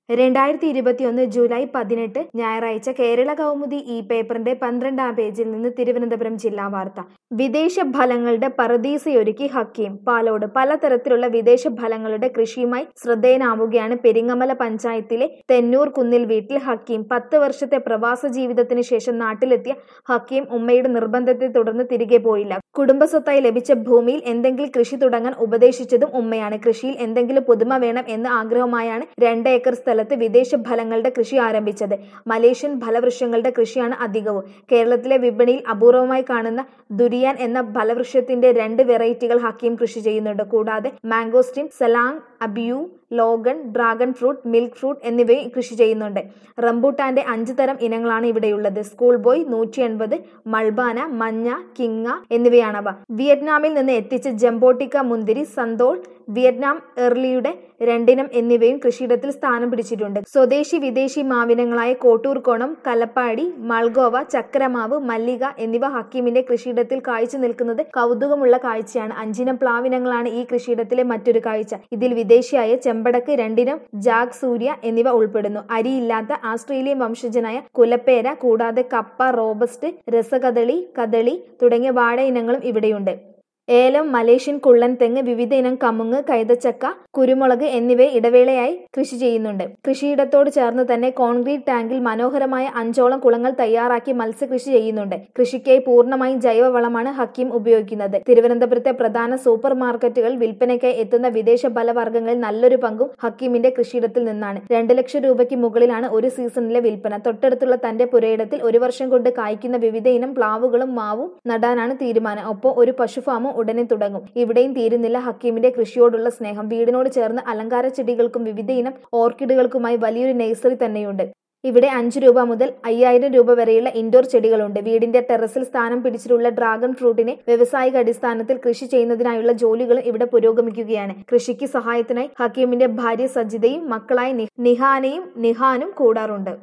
2021 July 18 ഞായറാഴ്ച കേരള കൗമുദി ഈ പേപ്പറിന്റെ 12-ാം പേജിൽ നിന്ന് തിരുവനന്തപുരം ജില്ലാ വാർത്ത. വിദേശ ഫലങ്ങളുടെ പറുദീസയൊരുക്കി ഹക്കീം. പാലോട്. പലതരത്തിലുള്ള വിദേശ ഫലങ്ങളുടെ കൃഷിയുമായി ശ്രദ്ധേയനാവുകയാണ് പെരിങ്ങമല പഞ്ചായത്തിലെ തെന്നൂർ കുന്നിൽ വീട്ടിൽ ഹക്കീം. 10 വർഷത്തെ പ്രവാസ ജീവിതത്തിന് ശേഷം നാട്ടിലെത്തിയ ഹക്കീം ഉമ്മയുടെ നിർബന്ധത്തെ തുടർന്ന് തിരികെ പോയില്ല. കുടുംബസ്വത്തായി ലഭിച്ച ഭൂമിയിൽ എന്തെങ്കിലും കൃഷി തുടങ്ങാൻ ഉപദേശിച്ചതും ഉമ്മയാണ്. കൃഷിയിൽ എന്തെങ്കിലും പുതുമ വേണം എന്ന ആഗ്രഹമായാണ് 2 ഏക്കർ സ്ഥലത്ത് വിദേശ ഫലങ്ങളുടെ കൃഷി ആരംഭിച്ചത്. മലേഷ്യൻ ഫലവൃക്ഷങ്ങളുടെ കൃഷിയാണ് അധികവും. കേരളത്തിലെ വിപണിയിൽ അപൂർവമായി കാണുന്ന ദുരിയാൻ എന്ന ഫലവൃക്ഷത്തിന്റെ 2 വെറൈറ്റികൾ ഹക്കീം കൃഷി ചെയ്യുന്നുണ്ട്. കൂടാതെ മാംഗോസ്റ്റിൻ, സലാങ്, അബിയു, ലോഗൺ, ഡ്രാഗൺ ഫ്രൂട്ട്, മിൽക്ക് ഫ്രൂട്ട് എന്നിവയും കൃഷി ചെയ്യുന്നുണ്ട്. റംബൂട്ടാന്റെ 5 തരം ഇനങ്ങളാണ് ഇവിടെയുള്ളത്. സ്കൂൾ ബോയ്, 180, മൾബാന, മഞ്ഞ, കിങ്ങ എന്നിവയാണവ. വിയറ്റ്നാമിൽ നിന്ന് എത്തിച്ച ജംബോട്ടിക്ക മുന്തിരി, സന്തോൾ, വിയറ്റ്നാം എർലിയുടെ 2 ഇനം എന്നിവയും കൃഷിയിടത്തിൽ സ്ഥാനം പിടിച്ചിട്ടുണ്ട്. സ്വദേശി വിദേശി മാവിനങ്ങളായ കോട്ടൂർക്കോണം, കലപ്പാടി, മൾഗോവ, ചക്കരമാവ്, മല്ലിക എന്നിവ ഹക്കീമിന്റെ കൃഷിയിടത്തിൽ കായ്ച്ചു നിൽക്കുന്നത് കൗതുകമുള്ള കാഴ്ചയാണ്. 5 ഇനം പ്ലാവിനങ്ങളാണ് ഈ കൃഷിയിടത്തിലെ മറ്റൊരു കാഴ്ച. ഇതിൽ വിദേശിയായ ചെമ്പടക്ക്, 2 ഇനം ജാഗ് സൂര്യ എന്നിവ ഉൾപ്പെടുന്നു. അരിയില്ലാത്ത ആസ്ട്രേലിയൻ വംശജനായ കുലപ്പേര കൂടാതെ കപ്പ, റോബസ്റ്റ്, രസകദളി, കദളി തുടങ്ങിയ വാഴ ഇനങ്ങളും ഇവിടെയുണ്ട്. ഏലം, മലേഷ്യൻ കുള്ളൻ തെങ്ങ്, വിവിധ ഇനം കമുങ്ങ്, കൈതച്ചക്ക, കുരുമുളക് എന്നിവയെ ഇടവേളയായി കൃഷി ചെയ്യുന്നുണ്ട്. കൃഷിയിടത്തോട് ചേർന്ന് തന്നെ കോൺക്രീറ്റ് ടാങ്കിൽ മനോഹരമായ 5ഓളം കുളങ്ങൾ തയ്യാറാക്കി മത്സ്യകൃഷി ചെയ്യുന്നുണ്ട്. കൃഷിക്കായി പൂർണ്ണമായും ജൈവവളമാണ് ഹക്കീം ഉപയോഗിക്കുന്നത്. തിരുവനന്തപുരത്തെ പ്രധാന സൂപ്പർ മാർക്കറ്റുകളിൽ വിൽപ്പനയ്ക്കായി എത്തുന്ന വിദേശ ഫലവർഗ്ഗങ്ങളിൽ നല്ലൊരു പങ്കും ഹക്കീമിന്റെ കൃഷിയിടത്തിൽ നിന്നാണ്. 2 ലക്ഷം രൂപയ്ക്ക് മുകളിലാണ് ഒരു സീസണിലെ വിൽപ്പന. തൊട്ടടുത്തുള്ള തന്റെ പുരയിടത്തിൽ 1 വർഷം കൊണ്ട് കായ്ക്കുന്ന വിവിധ ഇനം പ്ലാവുകളും മാവും നടാനാണ് തീരുമാനം. ഒപ്പം ഒരു പശുഫാമും ഉടനെ തുടങ്ങും. ഇവിടെയും തീരുന്നില്ല ഹക്കീമിന്റെ കൃഷിയോടുള്ള സ്നേഹം. വീടിനോട് ചേർന്ന് അലങ്കാര ചെടികൾക്കും വിവിധ ഇനം ഓർക്കിഡുകൾക്കുമായി വലിയൊരു നഴ്സറി തന്നെയുണ്ട്. ഇവിടെ 5 രൂപ മുതൽ 5000 രൂപ വരെയുള്ള ഇൻഡോർ ചെടികളുണ്ട്. വീടിന്റെ ടെറസിൽ സ്ഥാനം പിടിച്ചിട്ടുള്ള ഡ്രാഗൺ ഫ്രൂട്ടിനെ വ്യാവസായിക അടിസ്ഥാനത്തിൽ കൃഷി ചെയ്യുന്നതിനായുള്ള ജോലികളും ഇവിടെ പുരോഗമിക്കുകയാണ്. കൃഷിക്ക് സഹായത്തിനായി ഹക്കീമിന്റെ ഭാര്യ സജിതയും മക്കളായ നിഹാനയും നിഹാനും കൂടാറുണ്ട്.